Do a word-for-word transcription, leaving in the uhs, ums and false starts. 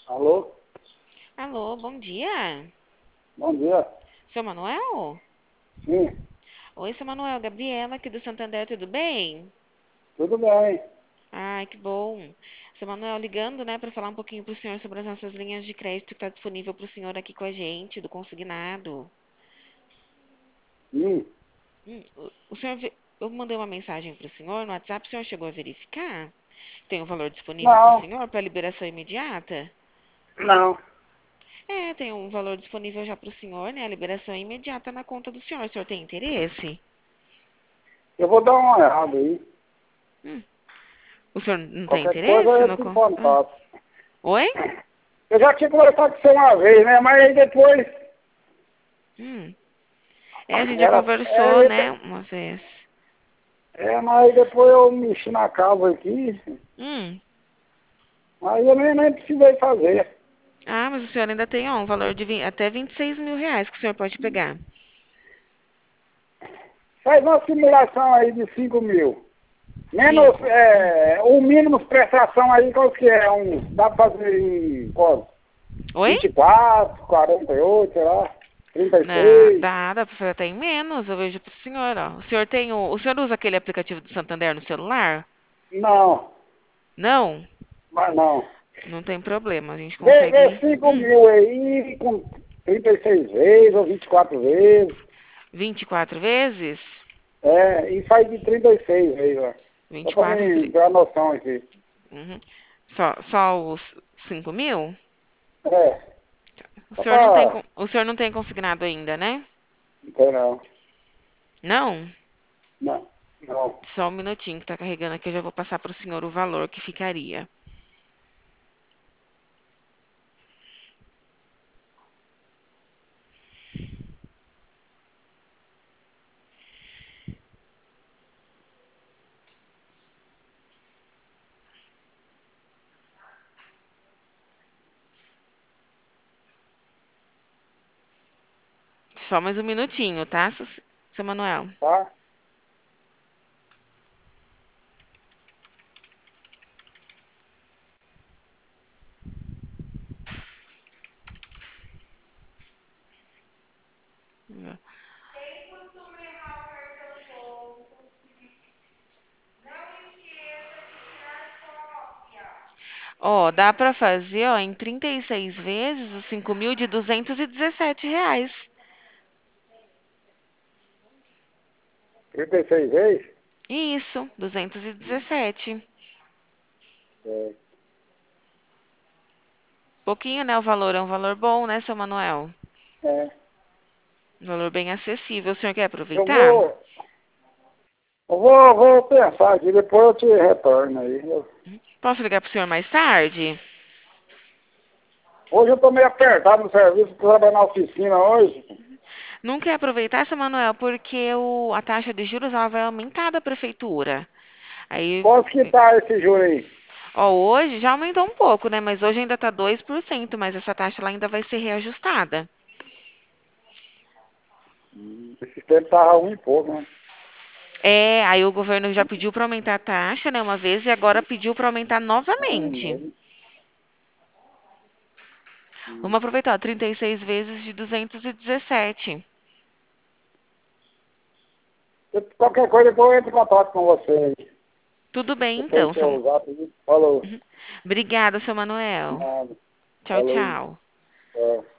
Alô? Alô, bom dia. Bom dia. Seu Manuel? Sim, Oi, seu Manuel. Gabriela aqui do Santander, tudo bem? tudo bem. Ai, que bom. Seu Manuel, ligando, né, para falar um pouquinho pro senhor sobre as nossas linhas de crédito que está disponível pro senhor aqui com a gente, do consignado. Sim, Hum, o, o senhor, ve- eu mandei uma mensagem pro senhor no WhatsApp, o senhor chegou a verificar? Tem um valor disponível pro não, senhor para liberação imediata? não. É, tem um valor disponível já pro senhor, né? A liberação é imediata na conta do senhor. O senhor tem interesse? Eu vou dar uma olhada aí. Hum, o senhor não tem Qualquer coisa interesse eu no... te co- Ah, contato. oi? Eu já tinha conversado com você uma vez, né? Mas aí depois. Hum. É, a gente já Era. conversou, É, né, uma vez. é, mas aí depois eu mexi na casa aqui. Hum. Aí eu nem, nem precisei fazer. Ah, mas o senhor ainda tem, ó, um valor de vinte até vinte e seis mil reais que o senhor pode pegar. Faz uma simulação aí de cinco mil. Menos Cinco. Hum. é, o mínimo de prestação aí, qual que é? Um, dá pra fazer em quanto? Oi? vinte e quatro, quarenta e oito, sei lá, Não, trinta e seis. dá, dá pra fazer até em menos, eu vejo pro senhor, ó. O senhor tem o... O senhor usa aquele aplicativo do Santander no celular? Não, Não? mas não. Não tem problema, a gente Vê, vê consegue... cinco Hum. mil aí com trinta e seis vezes ou vinte e quatro vezes. vinte e quatro vezes? É, e sai de trinta e seis vezes, ó. Só pra vinte e quatro... mim Tri... ter uma noção aqui. Uhum. Só, só os cinco mil? É, O só senhor não tem, con- pra. o senhor não tem consignado ainda, né? Não tem não. Não? Não, não. Só um minutinho que tá carregando aqui, eu já vou passar pro senhor o valor que ficaria. Só mais um minutinho, tá, seu seu Manuel? Tá? Ó, dá pra fazer, ó, em trinta e seis vezes os cinco mil de duzentos e dezessete reais. trinta e seis vezes? Isso, duzentos e dezessete. É, Pouquinho, né, o valor, é um valor bom, né, seu Manuel? é. Um valor bem acessível. O senhor quer Eu aproveitar? vou. Eu vou, vou pensar aqui, depois eu te retorno aí. Eu- Posso ligar pro senhor mais tarde? hoje eu tô meio apertado no serviço, tô trabalhando na oficina hoje. Não quer aproveitar, seu Manuel, porque o, a taxa de juros ela vai aumentar da prefeitura. Aí, Quanto que tá esse juro aí? ó, hoje já aumentou um pouco, né? Mas hoje ainda tá dois por cento, mas essa taxa lá ainda vai ser reajustada. Esse tempo tava ruim e pouco, né? É, aí o governo já pediu para aumentar a taxa, né, uma vez e agora pediu para aumentar Um novamente. mês. Vamos aproveitar, ó, trinta e seis vezes de duzentos e dezessete. Eu- qualquer coisa depois eu entro em contato com você aí. Tudo bem, Eu tenho então. Seu... seu zap aí. Falou. Uhum. Obrigada, seu Manuel. Nada. Tchau, Falou. tchau. Tchau.